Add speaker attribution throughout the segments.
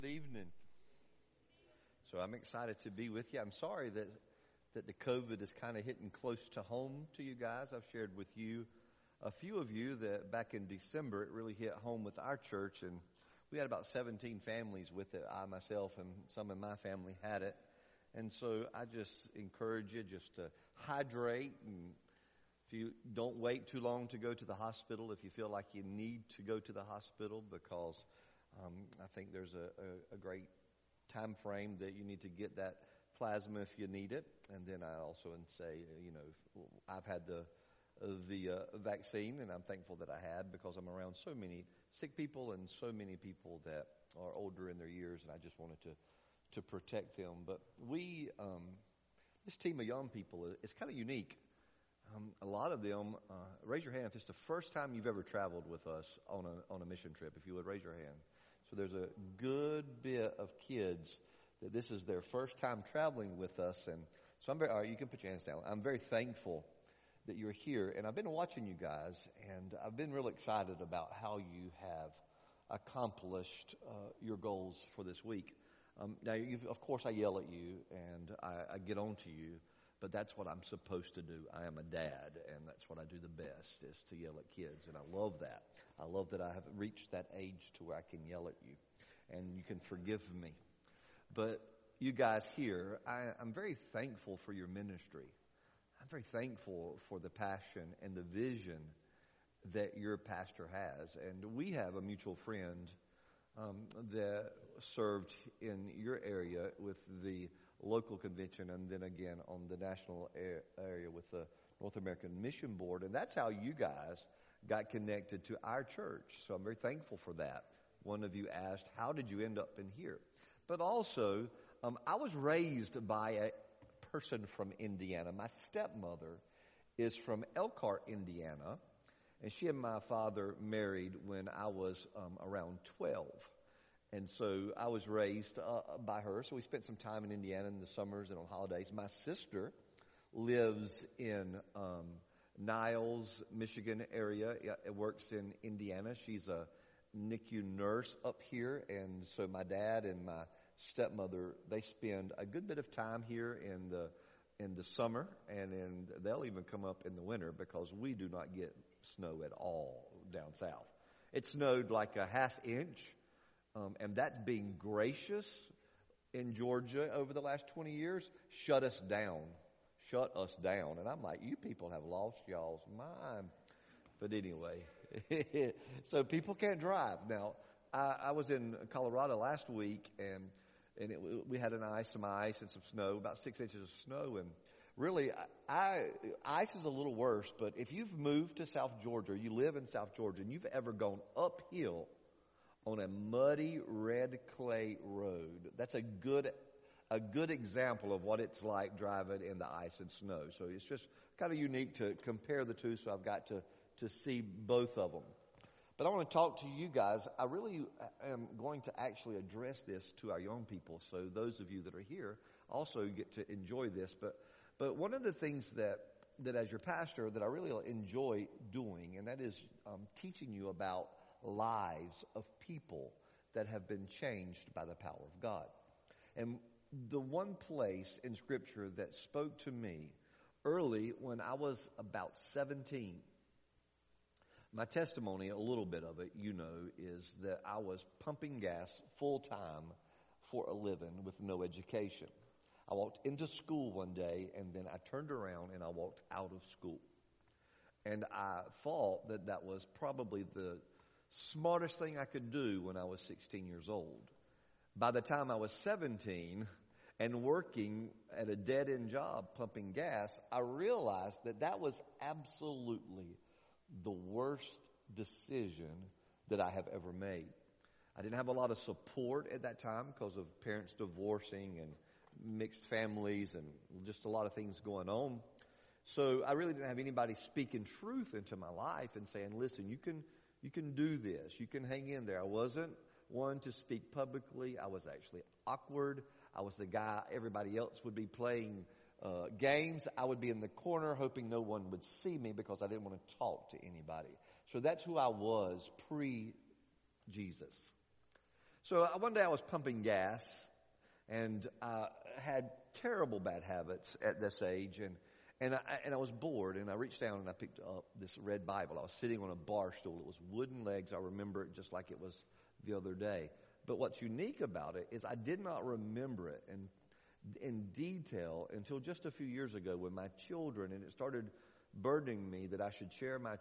Speaker 1: Good evening. So I'm excited to be with you. I'm sorry that the COVID is kind of hitting close to home to you guys. I've shared with you, a few of you, that back in December it really hit home with our church, and we had about 17 families with it. I myself and some in my family had it. And so I just encourage you just to hydrate, and if you don't wait too long to go to the hospital, if you feel like you need to go to the hospital, because I think there's a great time frame that you need to get that plasma if you need it. And then I also would say, I've had the vaccine, and I'm thankful that I had, because I'm around so many sick people and so many people that are older in their years, and I just wanted to protect them. But this team of young people is kind of unique. A lot of them, raise your hand if it's the first time you've ever traveled with us on a mission trip. If you would, raise your hand. So there's a good bit of kids that this is their first time traveling with us, and so all right, you can put your hands down. I'm very thankful that you're here, and I've been watching you guys, and I've been real excited about how you have accomplished your goals for this week. Now, of course, I yell at you, and I get on to you, but that's what I'm supposed to do. I am a dad, and that's what I do the best, is to yell at kids, and I love that. I love that I have reached that age to where I can yell at you, and you can forgive me. But you guys here, I'm very thankful for your ministry. I'm very thankful for the passion and the vision that your pastor has. And we have a mutual friend that served in your area with the local convention, and then again on the national area with the North American Mission Board. And that's how you guys got connected to our church. So I'm very thankful for that. One of you asked, how did you end up in here? But also, I was raised by a person from Indiana. My stepmother is from Elkhart, Indiana, and she and my father married when I was around 12. And so I was raised by her. So we spent some time in Indiana in the summers and on holidays. My sister lives in Niles, Michigan area. It works in Indiana. She's a NICU nurse up here. And so my dad and my stepmother, they spend a good bit of time here in the summer, and they'll even come up in the winter, because we do not get snow at all down south. It snowed like a half inch. And that, being gracious in Georgia over the last 20 years, shut us down. And I'm like, you people have lost y'all's mind. But anyway, so people can't drive. Now, I was in Colorado last week, and we had some ice and some snow, about 6 inches of snow. And really, ice is a little worse, but if you've moved to South Georgia, you live in South Georgia, and you've ever gone uphill on a muddy red clay road, that's a good example of what it's like driving in the ice and snow. So it's just kind of unique to compare the two, so I've got to see both of them. But I want to talk to you guys. I really am going to actually address this to our young people, so those of you that are here also get to enjoy this. But one of the things that as your pastor that I really enjoy doing, and that is teaching you about lives of people that have been changed by the power of God. And the one place in Scripture that spoke to me early when I was about 17, my testimony, a little bit of it, is that I was pumping gas full time for a living with no education. I walked into school one day, and then I turned around and I walked out of school. And I thought that was probably the smartest thing I could do when I was 16 years old. By the time I was 17 and working at a dead-end job pumping gas, I realized that was absolutely the worst decision that I have ever made. I didn't have a lot of support at that time because of parents divorcing and mixed families and just a lot of things going on. So I really didn't have anybody speaking truth into my life and saying, listen, you can do this. You can hang in there. I wasn't one to speak publicly. I was actually awkward. I was the guy everybody else would be playing games. I would be in the corner hoping no one would see me because I didn't want to talk to anybody. So that's who I was pre-Jesus. So one day I was pumping gas, and I had terrible bad habits at this age, and I was bored, and I reached down and I picked up this red Bible. I was sitting on a bar stool. It was wooden legs. I remember it just like it was the other day. But what's unique about it is I did not remember it in detail until just a few years ago with my children, and it started burdening me that I should share my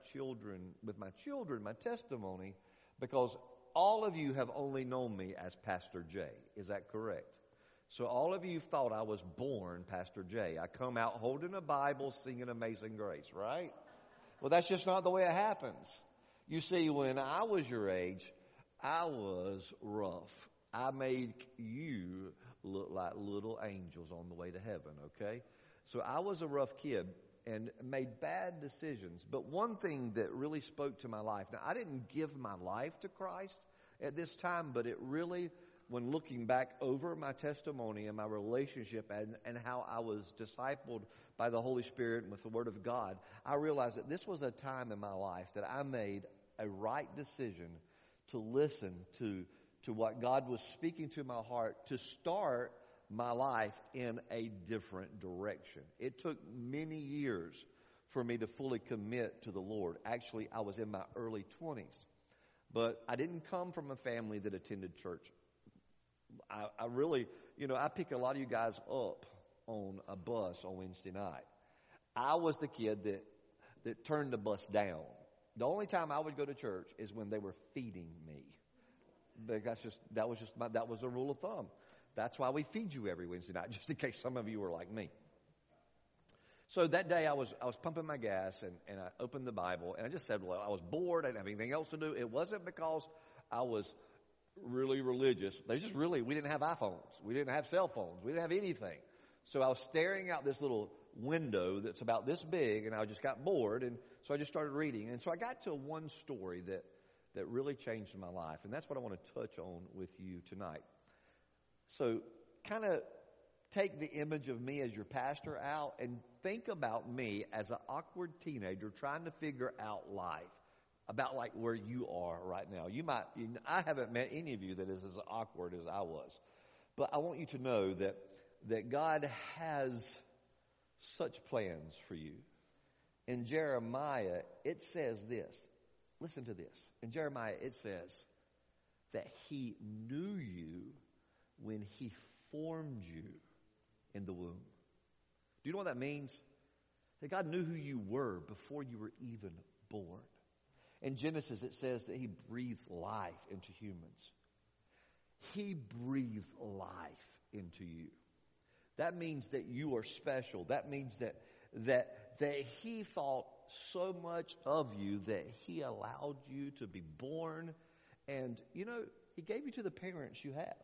Speaker 1: testimony, because all of you have only known me as Pastor J. Is that correct? So all of you thought I was born Pastor J. I come out holding a Bible, singing Amazing Grace, right? Well, that's just not the way it happens. You see, when I was your age, I was rough. I made you look like little angels on the way to heaven, okay? So I was a rough kid and made bad decisions. But one thing that really spoke to my life, now I didn't give my life to Christ at this time, but it really, when looking back over my testimony and my relationship and how I was discipled by the Holy Spirit and with the Word of God, I realized that this was a time in my life that I made a right decision to listen to what God was speaking to my heart, to start my life in a different direction. It took many years for me to fully commit to the Lord. Actually, I was in my early 20s. But I didn't come from a family that attended church. I really, I pick a lot of you guys up on a bus on Wednesday night. I was the kid that turned the bus down. The only time I would go to church is when they were feeding me. But that was a rule of thumb. That's why we feed you every Wednesday night, just in case some of you are like me. So that day I was pumping my gas and I opened the Bible and I just said, well, I was bored. I didn't have anything else to do. It wasn't because I was really religious. We didn't have iPhones. We didn't have cell phones. We didn't have anything. So I was staring out this little window that's about this big, and I just got bored, and so I just started reading. And so I got to one story that really changed my life, and that's what I want to touch on with you tonight. So kind of take the image of me as your pastor out and think about me as an awkward teenager trying to figure out life, about like where you are right now. I haven't met any of you that is as awkward as I was. But I want you to know that God has such plans for you. In Jeremiah, it says this. Listen to this. In Jeremiah, it says that He knew you when He formed you in the womb. Do you know what that means? That God knew who you were before you were even born. In Genesis, it says that He breathed life into humans. He breathed life into you. That means that you are special. That means that He thought so much of you that He allowed you to be born. And, He gave you to the parents you have.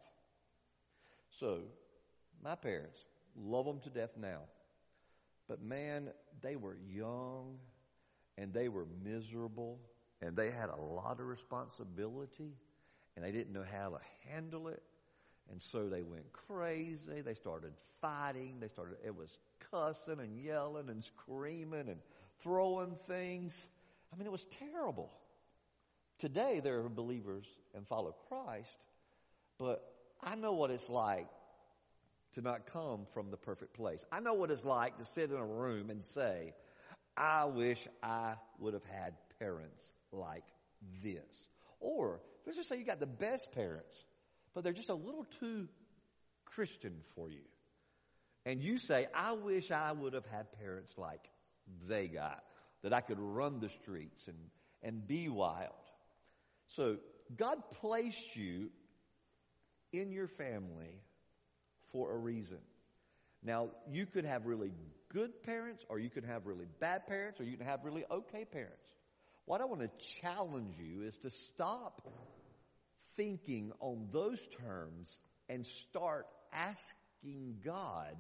Speaker 1: So, my parents, love them to death now. But man, they were young and they were miserable and they had a lot of responsibility and they didn't know how to handle it. And so they went crazy. They started fighting. It was cussing and yelling and screaming and throwing things. I mean, it was terrible. Today, they're believers and follow Christ, but I know what it's like to not come from the perfect place. I know what it's like to sit in a room and say, I wish I would have had parents like this. Or, let's just say you got the best parents, but they're just a little too Christian for you. And you say, I wish I would have had parents like they got, that I could run the streets and be wild. So, God placed you in your family for a reason. Now, you could have really good parents, or you could have really bad parents, or you can have really okay parents. What I want to challenge you is to stop thinking on those terms and start asking God,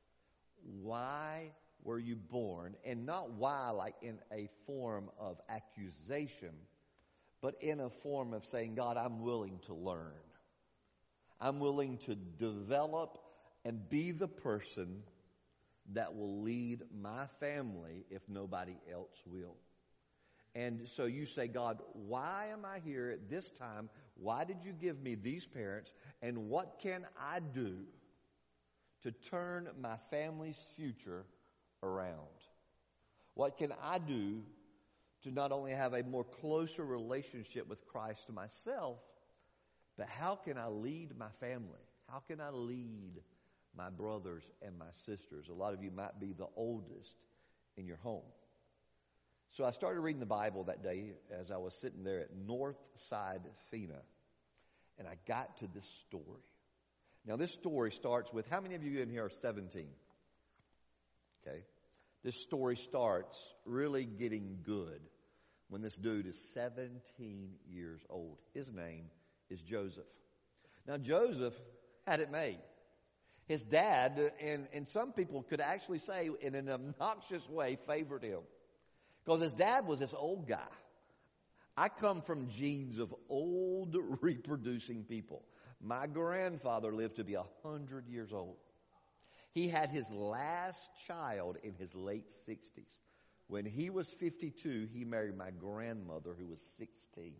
Speaker 1: why were you born? And not why like in a form of accusation, but in a form of saying, God, I'm willing to learn. I'm willing to develop and be the person that will lead my family if nobody else will. And so you say, God, why am I here at this time? Why did you give me these parents? And what can I do to turn my family's future around? What can I do to not only have a more closer relationship with Christ myself, but how can I lead my family? How can I lead my brothers and my sisters? A lot of you might be the oldest in your home. So I started reading the Bible that day as I was sitting there at Northside Fina, and I got to this story. Now this story starts with, how many of you in here are 17? Okay. This story starts really getting good when this dude is 17 years old. His name is Joseph. Now Joseph had it made. His dad, and some people could actually say in an obnoxious way, favored him. Because his dad was this old guy. I come from genes of old reproducing people. My grandfather lived to be 100 years old. He had his last child in his late 60s. When he was 52, he married my grandmother, who was 16.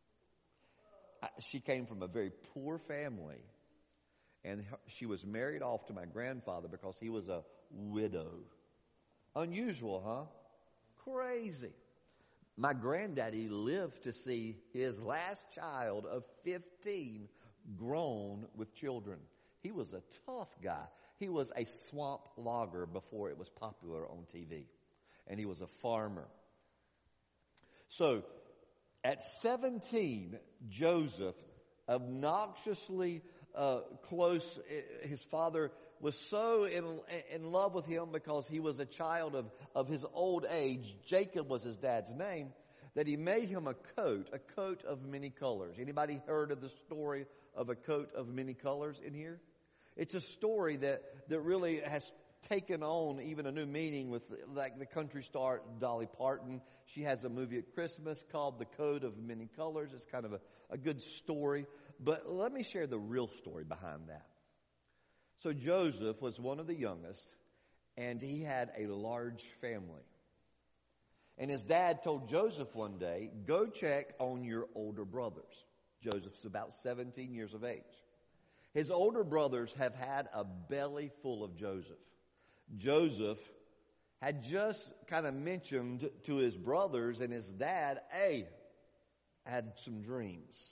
Speaker 1: She came from a very poor family, and she was married off to my grandfather because he was a widow. Unusual, huh? Crazy. My granddaddy lived to see his last child of 15 grown with children. He was a tough guy. He was a swamp logger before it was popular on TV. And he was a farmer. So, at 17, Joseph, obnoxiously close, his father was so in love with him because he was a child of his old age. Jacob was his dad's name, that he made him a coat of many colors. Anybody heard of the story of a coat of many colors in here? It's a story that really has taken on even a new meaning with, like, the country star Dolly Parton. She has a movie at Christmas called The Coat of Many Colors. It's kind of a good story. But let me share the real story behind that. So Joseph was one of the youngest, and he had a large family. And his dad told Joseph one day, go check on your older brothers. Joseph's about 17 years of age. His older brothers have had a belly full of Joseph. Joseph had just kind of mentioned to his brothers and his dad, hey, I had some dreams.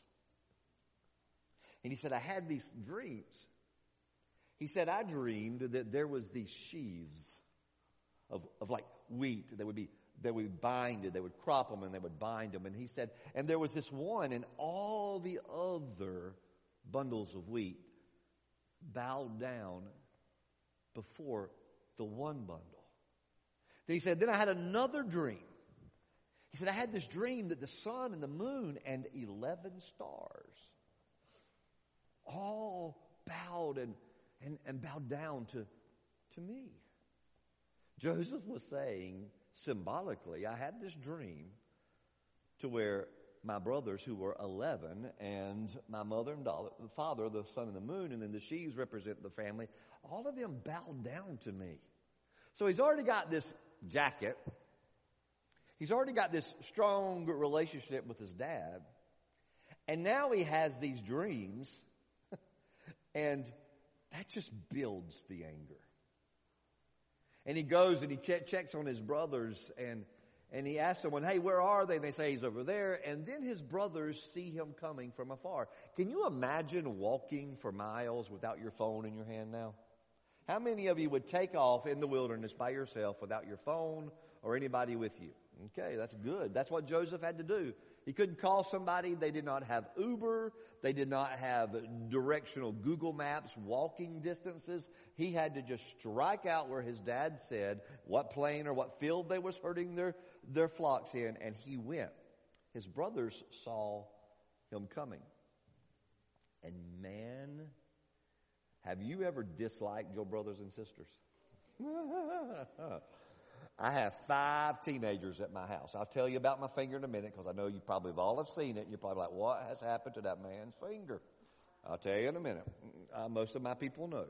Speaker 1: And he said, I had these dreams. He said, I dreamed that there was these sheaves of like wheat. They would be binded. They would crop them and they would bind them. And he said, and there was this one, and all the other bundles of wheat bowed down before the one bundle. Then he said, then I had another dream. He said, I had this dream that the sun and the moon and 11 stars all bowed and bowed down to me. Joseph was saying symbolically, I had this dream to where my brothers, who were 11, and my mother and father, the sun and the moon, and then the sheaves represent the family, all of them bowed down to me. So he's already got this jacket. He's already got this strong relationship with his dad. And now he has these dreams. And that just builds the anger. And he goes and he checks on his brothers, and he asks someone, hey, where are they? And they say he's over there. And then his brothers see him coming from afar. Can you imagine walking for miles without your phone in your hand now? How many of you would take off in the wilderness by yourself without your phone or anybody with you? Okay, that's good. That's what Joseph had to do. He couldn't call somebody. They did not have Uber. They did not have directional Google Maps, walking distances. He had to just strike out where his dad said what plain or what field they was herding their flocks in, and he went. His brothers saw him coming. And man, have you ever disliked your brothers and sisters? I have 5 teenagers at my house. I'll tell you about my finger in a minute because I know you probably all have seen it. And you're probably like, what has happened to that man's finger? I'll tell you in a minute. Most of my people know.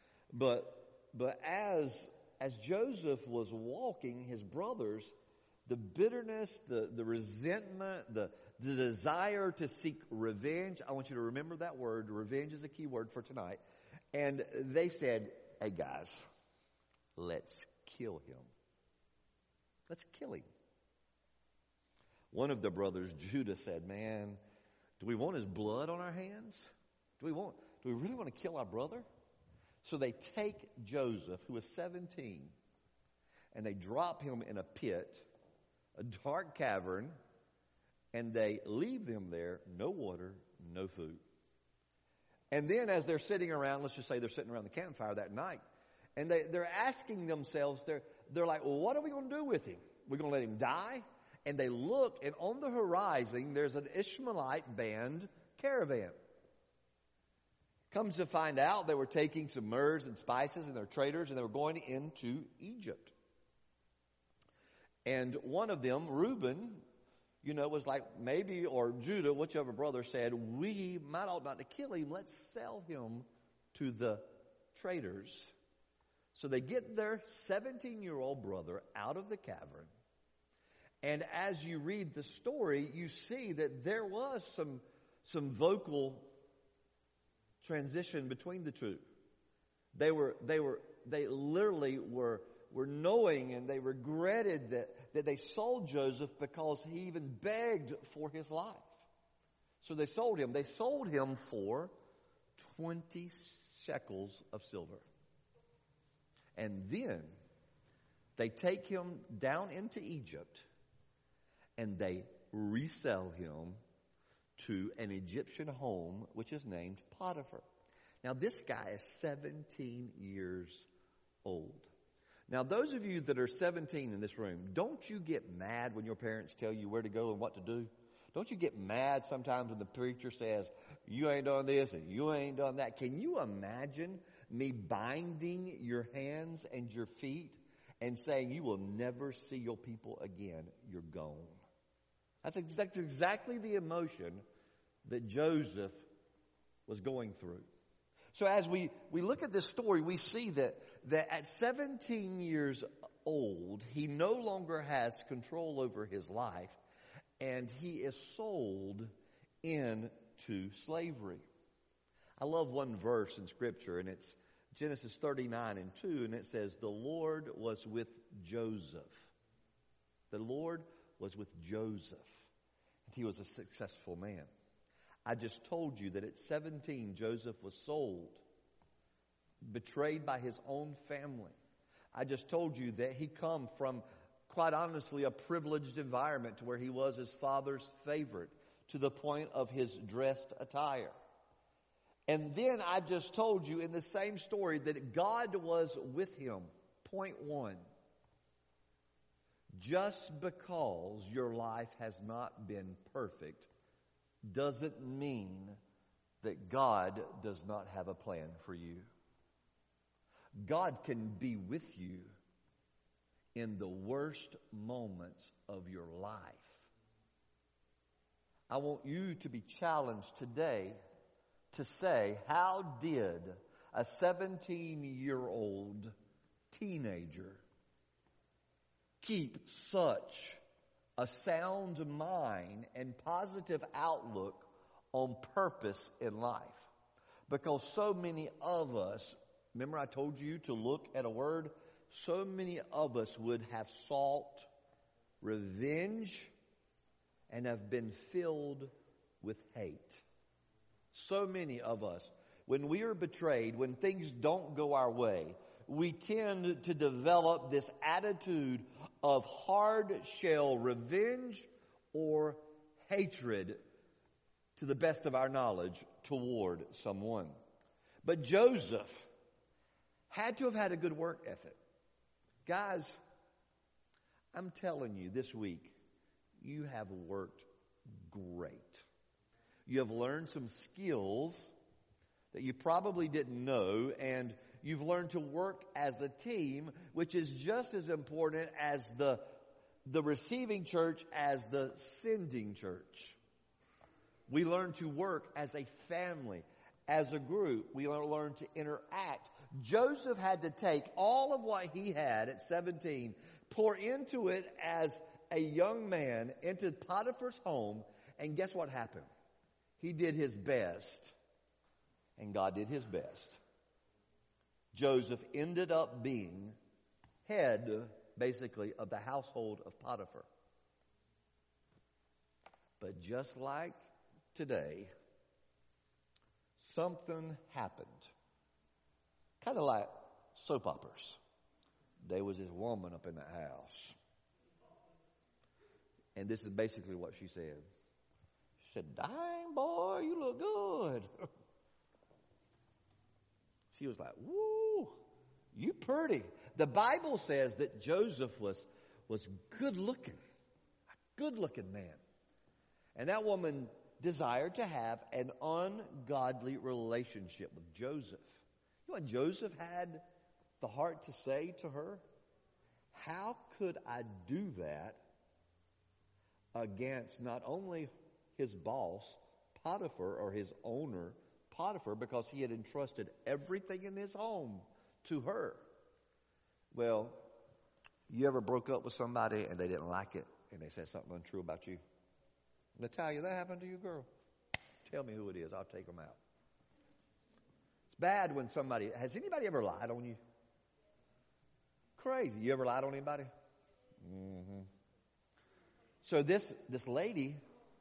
Speaker 1: But as Joseph was walking, his brothers, the bitterness, the resentment, the desire to seek revenge. I want you to remember that word. Revenge is a key word for tonight. And they said, hey guys, let's kill him. Let's kill him. One of the brothers, Judah, said, man, do we want his blood on our hands? Do we really want to kill our brother? So they take Joseph, who was 17, and they drop him in a pit, a dark cavern, and they leave them there, no water, no food. And then as they're sitting around, let's just say they're sitting around the campfire that night, and they're asking themselves, they're like, well, what are we going to do with him? We're going to let him die? And they look, and on the horizon, there's an Ishmaelite band caravan. Comes to find out, they were taking some myrrhs and spices, and they're traders, and they were going into Egypt. And one of them, Reuben, was like maybe, or Judah, whichever brother, said, we might ought not to kill him. Let's sell him to the traders. So they get their 17-year-old brother out of the cavern. And as you read the story, you see that there was some vocal transition between the two. They literally were knowing, and they regretted that they sold Joseph because he even begged for his life. So they sold him. They sold him for 20 shekels of silver. And then they take him down into Egypt, and they resell him to an Egyptian home, which is named Potiphar. Now, this guy is 17 years old. Now, those of you that are 17 in this room, don't you get mad when your parents tell you where to go and what to do? Don't you get mad sometimes when the preacher says, you ain't done this and you ain't done that? Can you imagine me binding your hands and your feet and saying, you will never see your people again, you're gone? That's exactly the emotion that Joseph was going through. So as we look at this story, we see that at 17 years old, he no longer has control over his life, and he is sold into slavery. I love one verse in Scripture, and it's Genesis 39:2, and it says, the Lord was with Joseph. The Lord was with Joseph. And he was a successful man. I just told you that at 17, Joseph was sold, betrayed by his own family. I just told you that he come from, quite honestly, a privileged environment to where he was his father's favorite, to the point of his dressed attire. And then I just told you in the same story that God was with him. Point one. Just because your life has not been perfect doesn't mean that God does not have a plan for you. God can be with you in the worst moments of your life. I want you to be challenged today to say, how did a 17-year-old teenager keep such a sound mind and positive outlook on purpose in life? Because so many of us, remember I told you to look at a word? So many of us would have sought revenge and have been filled with hate. So many of us, when we are betrayed, when things don't go our way, we tend to develop this attitude of hard shell revenge or hatred, to the best of our knowledge, toward someone. But Joseph had to have had a good work ethic. Guys, I'm telling you, this week, you have worked great. You have learned some skills that you probably didn't know, and you've learned to work as a team, which is just as important as the receiving church as the sending church. We learn to work as a family, as a group. We learn to interact. Joseph had to take all of what he had at 17, pour into it as a young man entered Potiphar's home, and guess what happened? He did his best, and God did his best. Joseph ended up being head, basically, of the household of Potiphar. But just like today, something happened. Kind of like soap operas. There was this woman up in the house. And this is basically what she said. She said, "Dang, boy, you look good." She was like, "Woo, you pretty." The Bible says that Joseph was good looking. A good looking man. And that woman desired to have an ungodly relationship with Joseph. You know what Joseph had the heart to say to her? "How could I do that against not only his boss, Potiphar, or his owner, Potiphar, because he had entrusted everything in his home to her?" Well, you ever broke up with somebody and they didn't like it and they said something untrue about you? Natalia, that happened to you, girl? Tell me who it is. I'll take them out. It's bad when somebody... Has anybody ever lied on you? Crazy. You ever lied on anybody? Mm-hmm. So this lady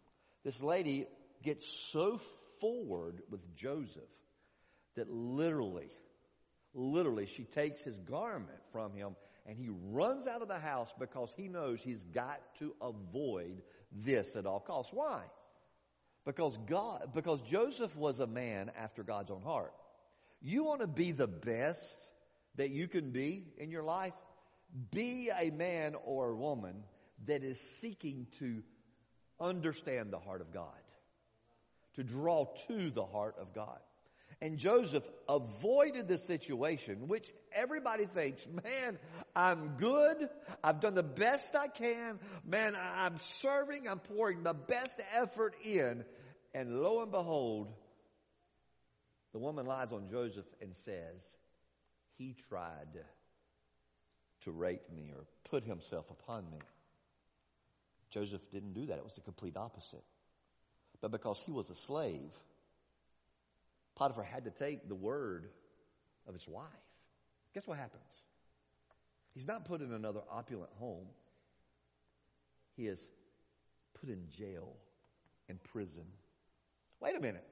Speaker 1: gets so forward with Joseph that literally she takes his garment from him and he runs out of the house because he knows he's got to avoid this at all costs. Why? Because Joseph was a man after God's own heart. You want to be the best that you can be in your life? Be a man or a woman that is seeking to understand the heart of God, to draw to the heart of God. And Joseph avoided the situation, which everybody thinks, "Man, I'm good. I've done the best I can. Man, I'm serving. I'm pouring the best effort in." And lo and behold, the woman lies on Joseph and says, "He tried to rape me or put himself upon me." Joseph didn't do that. It was the complete opposite. But because he was a slave, Potiphar had to take the word of his wife. Guess what happens? He's not put in another opulent home. He is put in jail and prison. Wait a minute.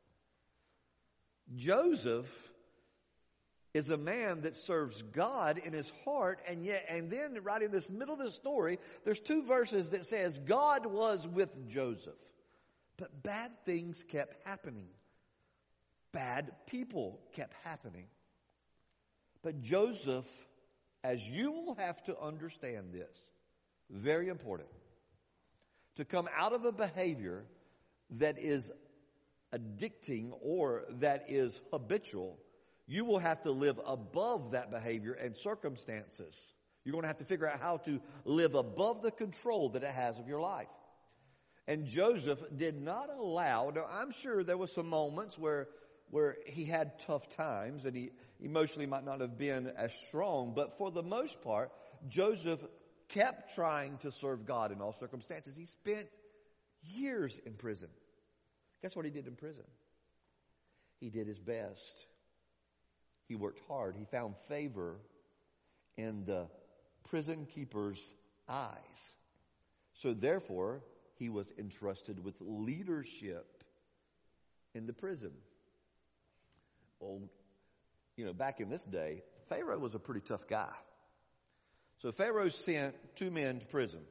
Speaker 1: Joseph is a man that serves God in his heart, and then right in this middle of the story, there's 2 verses that says God was with Joseph. But bad things kept happening. Bad people kept happening. But Joseph, as you will have to understand this, very important, to come out of a behavior that is addicting or that is habitual, you will have to live above that behavior and circumstances. You're going to have to figure out how to live above the control that it has of your life. And Joseph did not allow, now I'm sure there were some moments where he had tough times and he emotionally might not have been as strong, but for the most part, Joseph kept trying to serve God in all circumstances. He spent years in prison. Guess what he did in prison? He did his best. He worked hard. He found favor in the prison keeper's eyes. So therefore, he was entrusted with leadership in the prison. Well, back in this day, Pharaoh was a pretty tough guy. So Pharaoh sent 2 men to prison.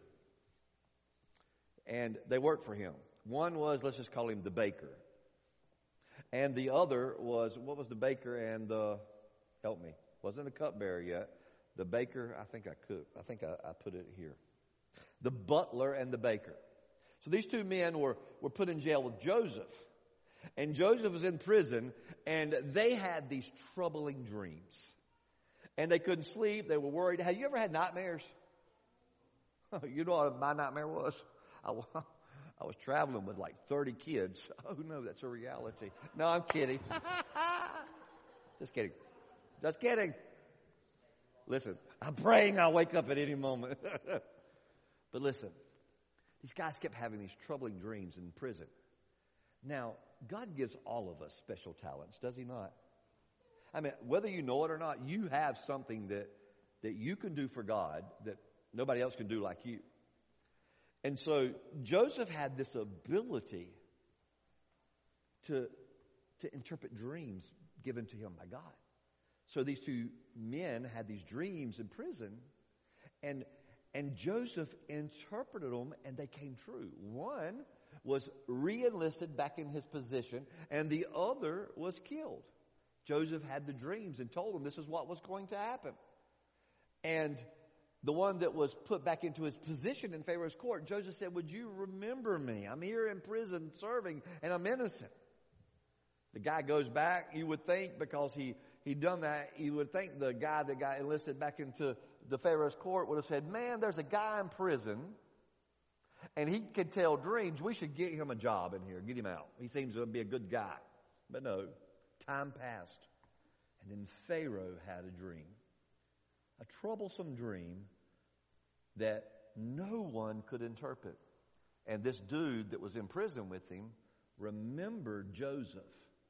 Speaker 1: And they worked for him. One was, let's just call him the baker. And the other was, what was the baker and the, help me, wasn't the cupbearer yet. The baker, I think I put it here. The butler and the baker. So these 2 men were put in jail with Joseph. And Joseph was in prison, and they had these troubling dreams. And they couldn't sleep. They were worried. Have you ever had nightmares? You know what my nightmare was? I was traveling with like 30 kids. Oh, no, that's a reality. No, I'm kidding. Just kidding. Just kidding. Listen, I'm praying I'll wake up at any moment. But listen, these guys kept having these troubling dreams in prison. Now, God gives all of us special talents, does he not? I mean, whether you know it or not, you have something that you can do for God that nobody else can do like you. And so Joseph had this ability to interpret dreams given to him by God. So these two men had these dreams in prison, and Joseph interpreted them, and they came true. One was re-enlisted back in his position, and the other was killed. Joseph had the dreams and told him this is what was going to happen. And the one that was put back into his position in Pharaoh's court, Joseph said, would you remember me? I'm here in prison serving, and I'm innocent. The guy goes back, you would think, because he'd done that, you would think the guy that got enlisted back into the Pharaoh's court would have said, man, there's a guy in prison, and he can tell dreams. We should get him a job in here, get him out. He seems to be a good guy. But no, time passed. And then Pharaoh had a dream, a troublesome dream that no one could interpret. And this dude that was in prison with him remembered Joseph.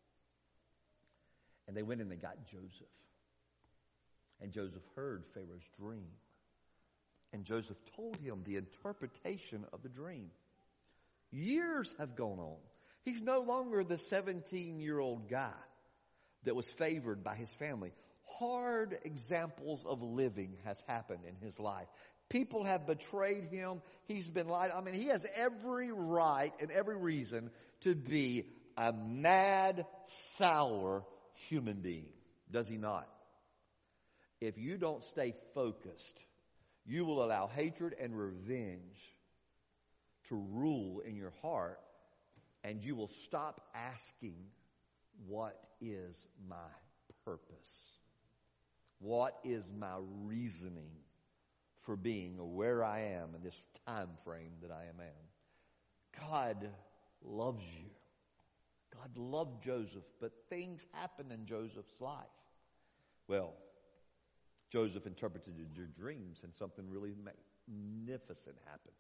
Speaker 1: And they went and they got Joseph. And Joseph heard Pharaoh's dream. And Joseph told him the interpretation of the dream. Years have gone on. He's no longer the 17-year-old guy that was favored by his family. Hard examples of living has happened in his life. People have betrayed him. He's been lied. I mean, he has every right and every reason to be a mad, sour human being. Does he not? If you don't stay focused, you will allow hatred and revenge to rule in your heart, and you will stop asking, what is my purpose? What is my reasoning for being or where I am in this time frame that I am in? God loves you. God loved Joseph, but things happened in Joseph's life. Well, Joseph interpreted your dreams, and something really magnificent happened.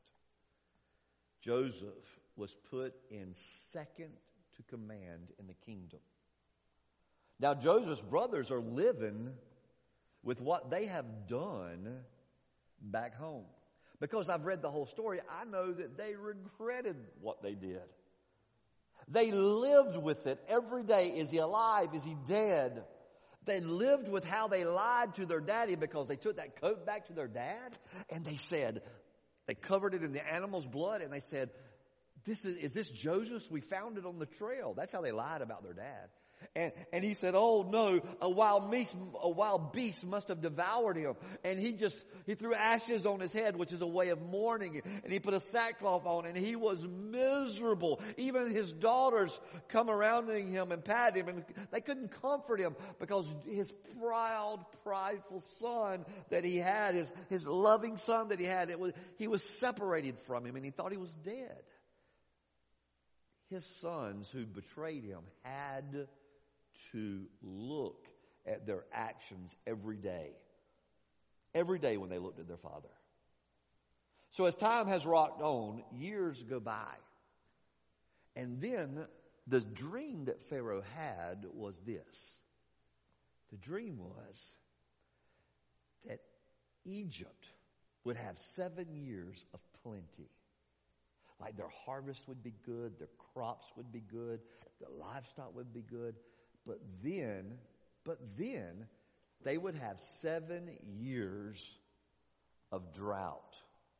Speaker 1: Joseph was put in second to command in the kingdom. Now, Joseph's brothers are living with what they have done back home. Because I've read the whole story, I know that they regretted what they did. They lived with it every day. Is he alive? Is he dead? They lived with how they lied to their daddy because they took that coat back to their dad and they said, they covered it in the animal's blood and they said, is this Joseph's? We found it on the trail. That's how they lied about their dad. And he said, oh no, a wild beast must have devoured him. And he threw ashes on his head, which is a way of mourning. And he put a sackcloth on, and he was miserable. Even his daughters come around him and pat him, and they couldn't comfort him because his proud, prideful son that he had, his loving son that he had, he was separated from him, and he thought he was dead. His sons who betrayed him had to look at their actions every day. Every day when they looked at their father. So as time has rocked on, years go by. And then the dream that Pharaoh had was this. The dream was that Egypt would have 7 years of plenty. Like their harvest would be good, their crops would be good, the livestock would be good. But then they would have 7 years of drought.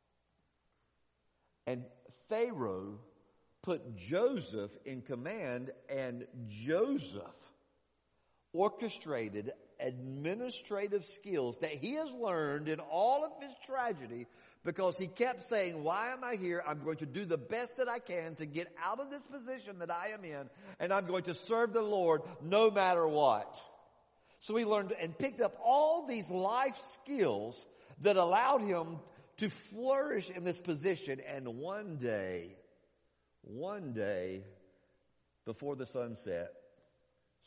Speaker 1: And Pharaoh put Joseph in command, and Joseph orchestrated administrative skills that he has learned in all of his tragedy, because he kept saying, why am I here? I'm going to do the best that I can to get out of this position that I am in, and I'm going to serve the Lord no matter what. So he learned and picked up all these life skills that allowed him to flourish in this position. And one day, before the sun set,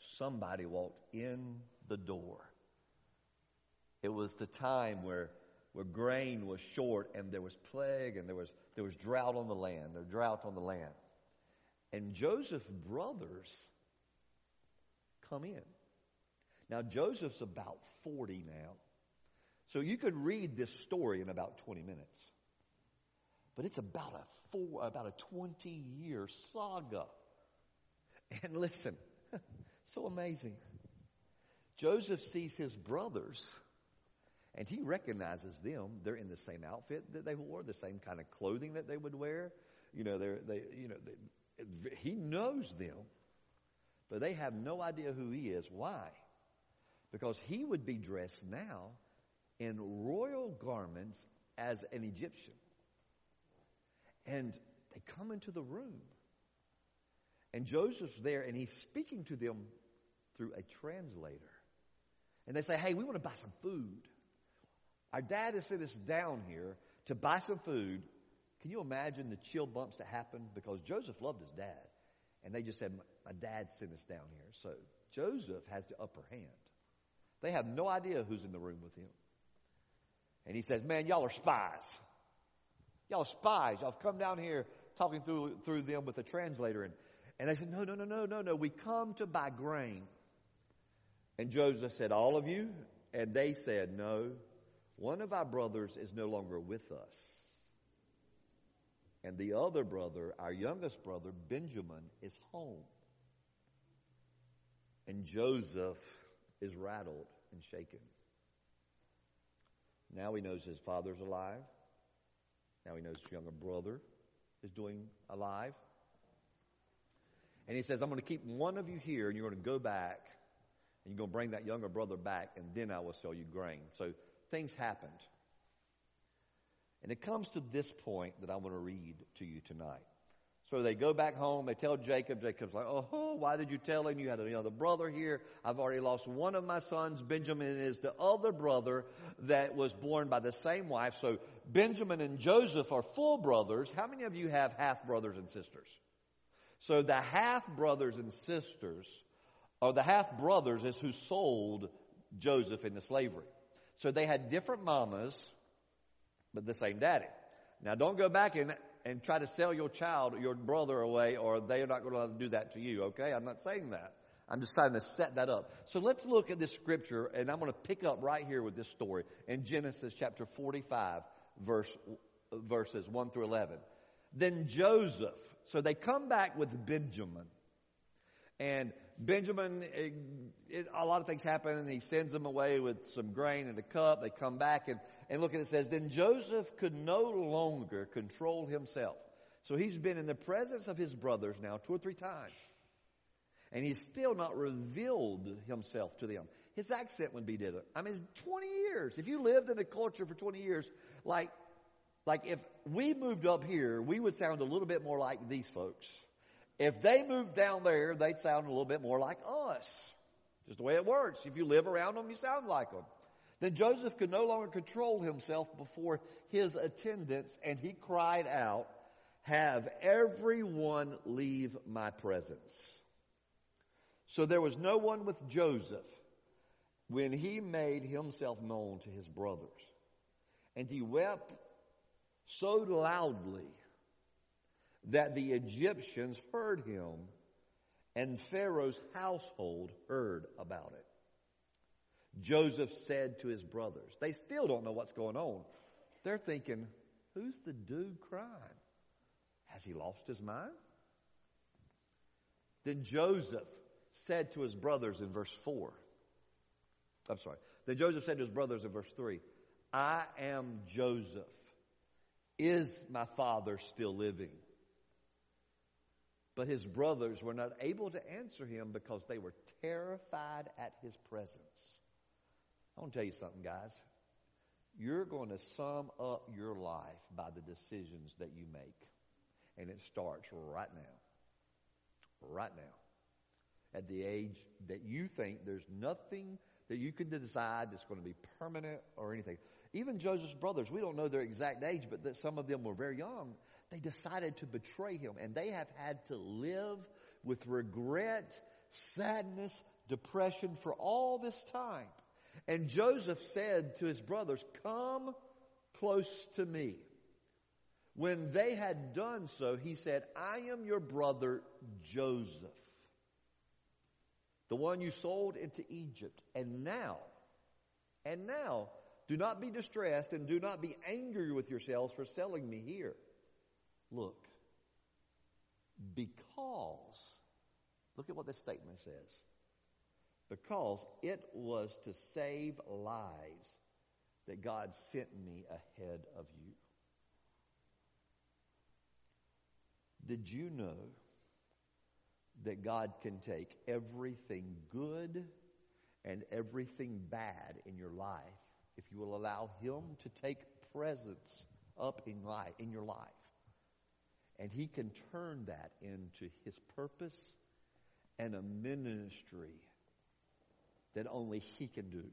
Speaker 1: somebody walked in the door. It was the time where where grain was short and there was plague and there was drought on the land, or drought on the land. And Joseph's brothers come in. Now, Joseph's about 40 now. So you could read this story in about 20 minutes. But it's about a 20-year saga. And listen, so amazing. Joseph sees his brothers, and he recognizes them. They're in the same outfit that they wore, the same kind of clothing that they would wear. He knows them, but they have no idea who he is. Why? Because he would be dressed now in royal garments as an Egyptian. And they come into the room. And Joseph's there, and he's speaking to them through a translator. And they say, hey, we want to buy some food. Our dad has sent us down here to buy some food. Can you imagine the chill bumps that happened? Because Joseph loved his dad. And they just said, my dad sent us down here. So Joseph has the upper hand. They have no idea who's in the room with him. And he says, man, y'all are spies. Y'all are spies. Y'all have come down here talking through them with a translator. And they said, no. We come to buy grain. And Joseph said, all of you? And they said, no. One of our brothers is no longer with us. And the other brother, our youngest brother, Benjamin, is home. And Joseph is rattled and shaken. Now he knows his father's alive. Now he knows his younger brother is doing alive. And he says, I'm going to keep one of you here, and you're going to go back, and you're going to bring that younger brother back, and then I will sell you grain. So things happened. And it comes to this point that I want to read to you tonight. So they go back home. They tell Jacob. Jacob's like, oh, why did you tell him? You had another brother here. I've already lost one of my sons. Benjamin is the other brother that was born by the same wife. So Benjamin and Joseph are full brothers. How many of you have half brothers and sisters? So the half brothers and sisters, or the half brothers, is who sold Joseph into slavery. So they had different mamas, but the same daddy. Now don't go back and try to sell your child, your brother away, or they're not going to do that to you, okay? I'm not saying that. I'm just trying to set that up. So let's look at this scripture, and I'm going to pick up right here with this story in Genesis chapter 45, verses 1 through 11. Then Joseph, so they come back with Benjamin. And Benjamin, a lot of things happen, and he sends them away with some grain in a cup. They come back, and look at it, says, then Joseph could no longer control himself. So he's been in the presence of his brothers now 2 or 3 times. And he's still not revealed himself to them. His accent would be different. I mean, it's 20 years. If you lived in a culture for 20 years, like if we moved up here, we would sound a little bit more like these folks. If they moved down there, they'd sound a little bit more like us. Just the way it works. If you live around them, you sound like them. Then Joseph could no longer control himself before his attendants, and he cried out, have everyone leave my presence. So there was no one with Joseph when he made himself known to his brothers. And he wept so loudly that the Egyptians heard him, and Pharaoh's household heard about it. Joseph said to his brothers, they still don't know what's going on. They're thinking, who's the dude crying? Has he lost his mind? Then Joseph said to his brothers in verse 4. Then Joseph said to his brothers in verse 3, I am Joseph. Is my father still living? But his brothers were not able to answer him because they were terrified at his presence. I want to tell you something, guys. You're going to sum up your life by the decisions that you make. And it starts right now. Right now. At the age that you think there's nothing that you can decide that's going to be permanent or anything. Even Joseph's brothers, we don't know their exact age, but that some of them were very young. They decided to betray him, and they have had to live with regret, sadness, depression for all this time. And Joseph said to his brothers, come close to me. When they had done so, he said, I am your brother Joseph, the one you sold into Egypt. And now, do not be distressed and do not be angry with yourselves for selling me here. Look at what this statement says. Because it was to save lives that God sent me ahead of you. Did you know that God can take everything good and everything bad in your life if you will allow Him to take presence up in your life? And He can turn that into His purpose and a ministry that only He can do.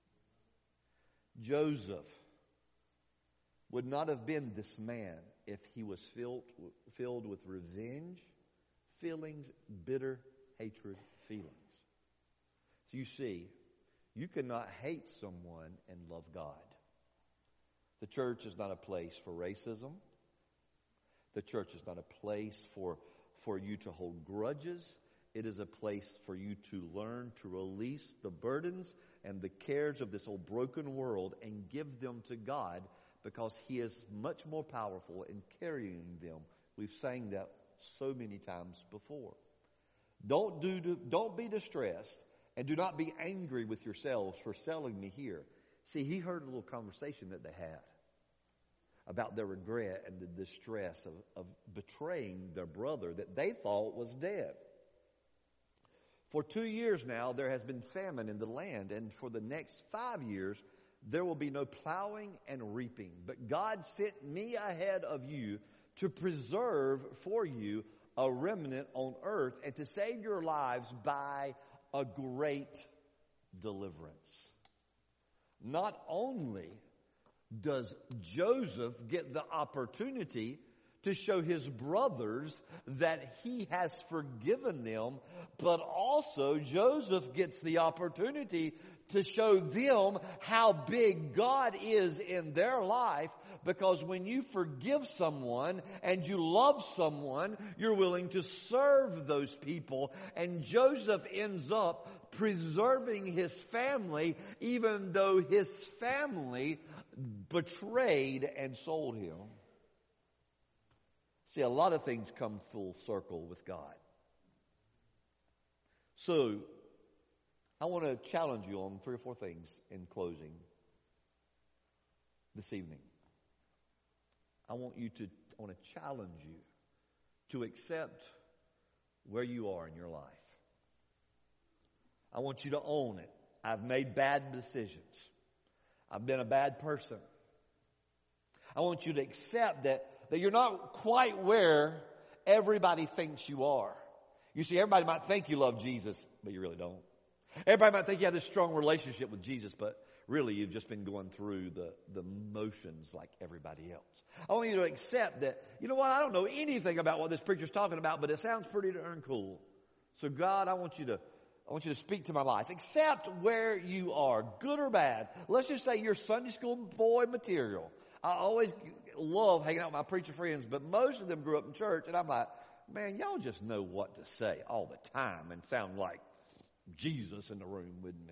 Speaker 1: Joseph would not have been this man if he was filled with revenge, feelings, bitter hatred feelings. So you see, you cannot hate someone and love God. The church is not a place for racism. The church is not a place for you to hold grudges. It is a place for you to learn to release the burdens and the cares of this old broken world and give them to God, because He is much more powerful in carrying them. We've sang that so many times before. Don't be distressed and do not be angry with yourselves for selling me here. See, he heard a little conversation that they had about their regret and the distress of betraying their brother that they thought was dead. For 2 years now, there has been famine in the land, and for the next 5 years, there will be no plowing and reaping. But God sent me ahead of you to preserve for you a remnant on earth and to save your lives by a great deliverance. Not only does Joseph get the opportunity to show his brothers that he has forgiven them, but also Joseph gets the opportunity to show them how big God is in their life, because when you forgive someone and you love someone, you're willing to serve those people. And Joseph ends up preserving his family, even though his family betrayed and sold him. See, a lot of things come full circle with God. So, I want to challenge you on 3 or 4 things in closing this evening. I want to challenge you to accept where you are in your life. I want you to own it. I've made bad decisions. I've been a bad person. I want you to accept that you're not quite where everybody thinks you are. You see, everybody might think you love Jesus, but you really don't. Everybody might think you have this strong relationship with Jesus, but really you've just been going through the motions like everybody else. I want you to accept that, you know what, I don't know anything about what this preacher's talking about, but it sounds pretty darn cool. So God, I want you to speak to my life. Accept where you are, good or bad. Let's just say you're Sunday school boy material. I always love hanging out with my preacher friends, but most of them grew up in church, and I'm like, man, y'all just know what to say all the time and sound like Jesus in the room with me.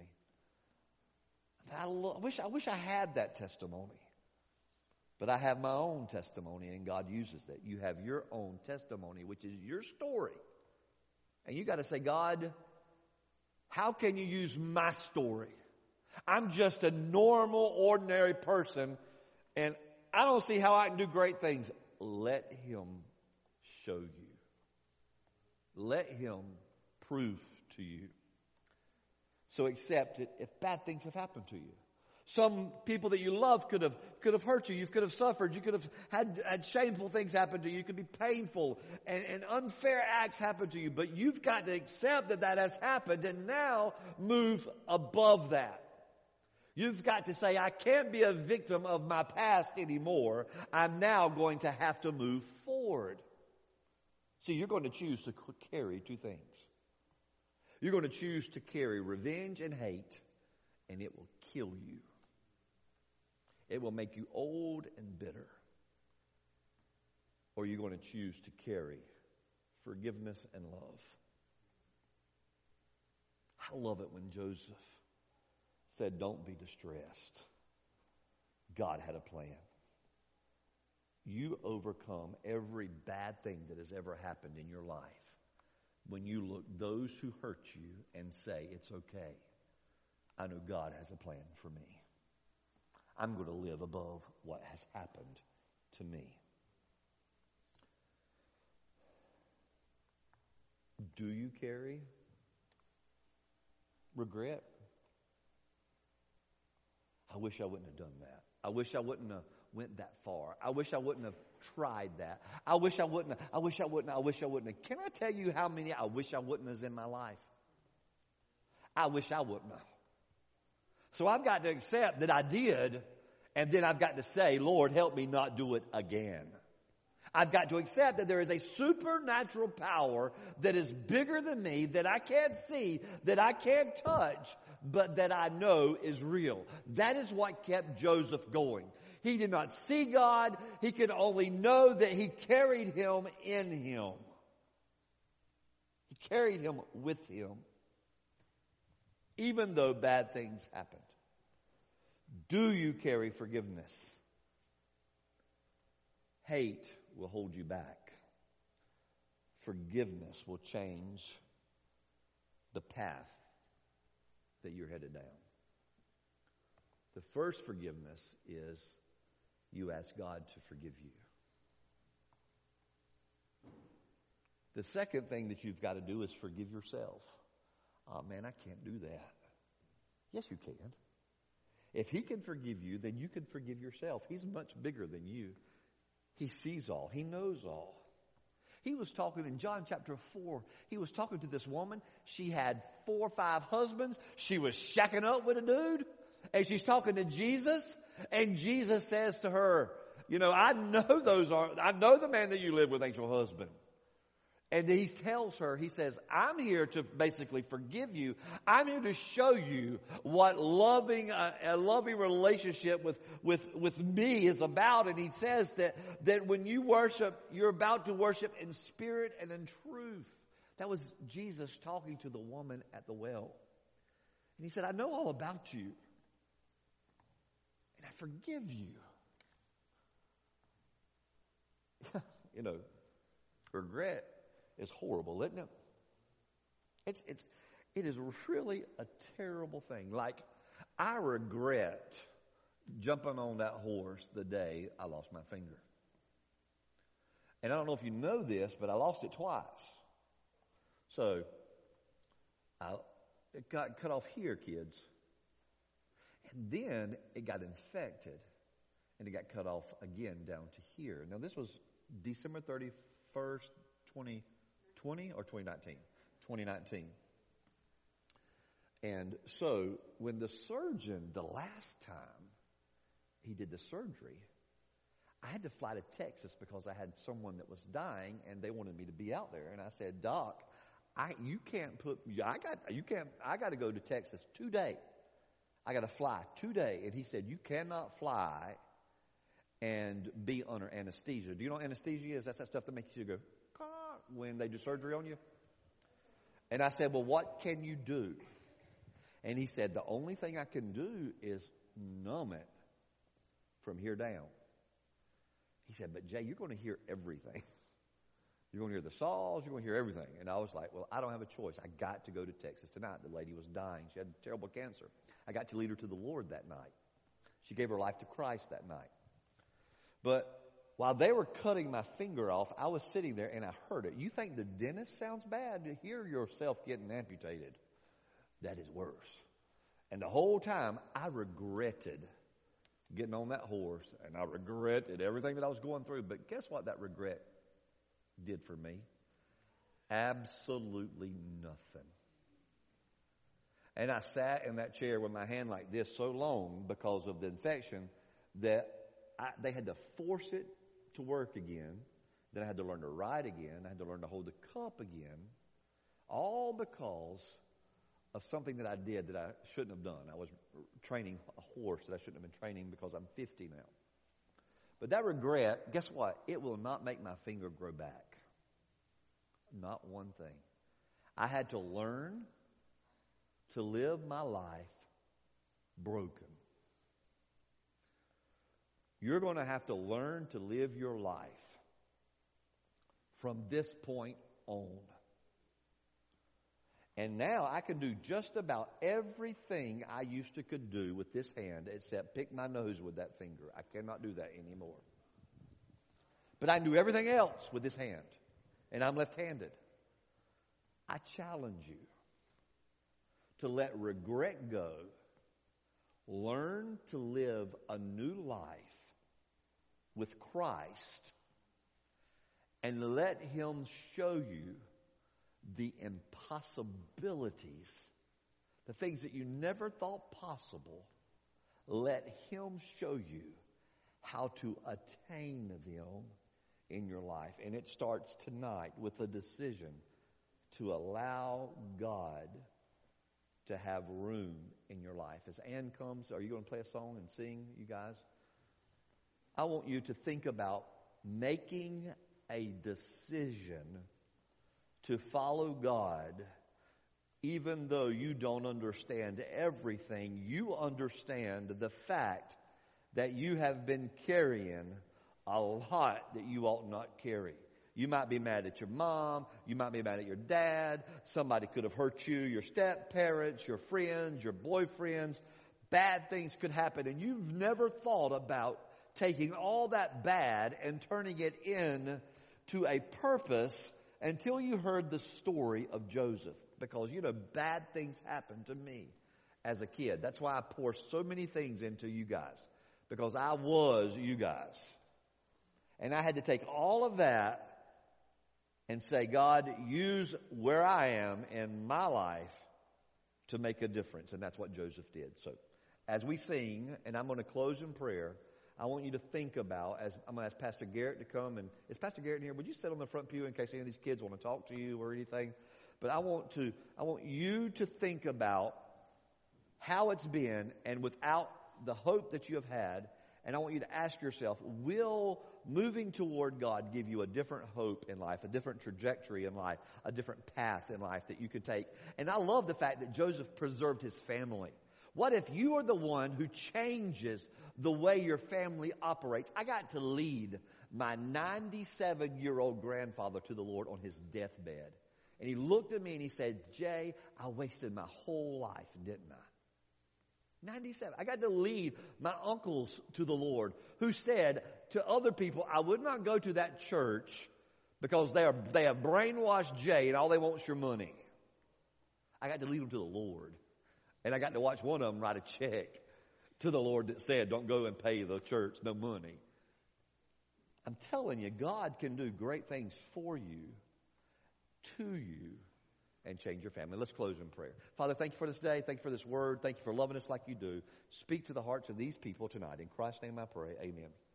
Speaker 1: I wish I had that testimony. But I have my own testimony, and God uses that. You have your own testimony, which is your story. And you got to say, God, how can you use my story? I'm just a normal, ordinary person, and I don't see how I can do great things. Let Him show you. Let Him prove to you. So accept it if bad things have happened to you. Some people that you love could have hurt you. You could have suffered. You could have had shameful things happen to you. You could be painful and unfair acts happen to you. But you've got to accept that has happened and now move above that. You've got to say, I can't be a victim of my past anymore. I'm now going to have to move forward. See, you're going to choose to carry 2 things. You're going to choose to carry revenge and hate, and it will kill you. It will make you old and bitter. Or are you going to choose to carry forgiveness and love? I love it when Joseph said, don't be distressed. God had a plan. You overcome every bad thing that has ever happened in your life when you look those who hurt you and say, it's okay. I know God has a plan for me. I'm going to live above what has happened to me. Do you carry regret? I wish I wouldn't have done that. I wish I wouldn't have went that far. I wish I wouldn't have tried that. I wish I wouldn't have. Can I tell you how many I wish I wouldn't have in my life? I wish I wouldn't have. So I've got to accept that I did, and then I've got to say, Lord, help me not do it again. I've got to accept that there is a supernatural power that is bigger than me, that I can't see, that I can't touch, but that I know is real. That is what kept Joseph going. He did not see God. He could only know that He carried him in Him. He carried him with Him, even though bad things happened. Do you carry forgiveness? Hate will hold you back. Forgiveness will change the path that you're headed down. The first forgiveness is you ask God to forgive you. The second thing that you've got to do is forgive yourself. Oh man, I can't do that. Yes, you can. If He can forgive you, then you can forgive yourself. He's much bigger than you. He sees all. He knows all. He was talking in John chapter 4. He was talking to this woman. She had 4 or 5 husbands. She was shacking up with a dude. And she's talking to Jesus. And Jesus says to her, I know the man that you live with ain't your husband. And he tells her, he says, I'm here to basically forgive you. I'm here to show you what a loving relationship with me is about. And he says that when you worship, you're about to worship in spirit and in truth. That was Jesus talking to the woman at the well. And He said, I know all about you. And I forgive you. Regret is horrible, isn't it? It is really a terrible thing. Like, I regret jumping on that horse the day I lost my finger. And I don't know if you know this, but I lost it twice. So, it got cut off here, kids. And then it got infected. And it got cut off again down to here. Now, this was December 31st, 2020 or 2019? 2019. And so when the surgeon, the last time he did the surgery, I had to fly to Texas because I had someone that was dying and they wanted me to be out there. And I said, Doc, I got to go to Texas today. I got to fly today. And he said, you cannot fly and be under anesthesia. Do you know what anesthesia is? That's that stuff that makes you go when they do surgery on you. And I said, well, what can you do? And he said, the only thing I can do is numb it from here down. He said, but Jay, you're going to hear everything. You're going to hear the saws. You're going to hear everything. And I was like, well, I don't have a choice. I got to go to Texas tonight. The lady was dying. She had terrible cancer. I got to lead her to the Lord that night. She gave her life to Christ that night. But while they were cutting my finger off, I was sitting there and I heard it. You think the dentist sounds bad to hear yourself getting amputated? That is worse. And the whole time I regretted getting on that horse, and I regretted everything that I was going through. But guess what that regret did for me? Absolutely nothing. And I sat in that chair with my hand like this so long because of the infection that they had to force it to work again. Then I had to learn to ride again. I had to learn to hold the cup again. All because of something that I did that I shouldn't have done. I was training a horse that I shouldn't have been training because I'm 50 now. But that regret, guess what? It will not make my finger grow back. Not one thing. I had to learn to live my life broken. You're going to have to learn to live your life from this point on. And now I can do just about everything I used to could do with this hand except pick my nose with that finger. I cannot do that anymore. But I can do everything else with this hand. And I'm left-handed. I challenge you to let regret go. Learn to live a new life with Christ. And let Him show you the impossibilities, the things that you never thought possible. Let Him show you how to attain them in your life. And it starts tonight with a decision to allow God to have room in your life. As Ann comes, are you going to play a song and sing, you guys? I want you to think about making a decision to follow God, even though you don't understand everything. You understand the fact that you have been carrying a lot that you ought not carry. You might be mad at your mom. You might be mad at your dad. Somebody could have hurt you, your step-parents, your friends, your boyfriends. Bad things could happen, and you've never thought about taking all that bad and turning it into a purpose until you heard the story of Joseph. Because, bad things happened to me as a kid. That's why I pour so many things into you guys. Because I was you guys. And I had to take all of that and say, God, use where I am in my life to make a difference. And that's what Joseph did. So as we sing, and I'm going to close in prayer, I want you to think about, as I'm going to ask Pastor Garrett to come. And is Pastor Garrett in here? Would you sit on the front pew in case any of these kids want to talk to you or anything? But I want you to think about how it's been and without the hope that you have had. And I want you to ask yourself, will moving toward God give you a different hope in life, a different trajectory in life, a different path in life that you can take? And I love the fact that Joseph preserved his family. What if you are the one who changes the way your family operates? I got to lead my 97-year-old grandfather to the Lord on his deathbed. And he looked at me and he said, Jay, I wasted my whole life, didn't I? 97. I got to lead my uncles to the Lord, who said to other people, I would not go to that church because they have brainwashed Jay and all they want is your money. I got to lead them to the Lord. And I got to watch one of them write a check to the Lord that said, don't go and pay the church no money. I'm telling you, God can do great things for you, to you, and change your family. Let's close in prayer. Father, thank you for this day. Thank you for this word. Thank you for loving us like you do. Speak to the hearts of these people tonight. In Christ's name I pray. Amen.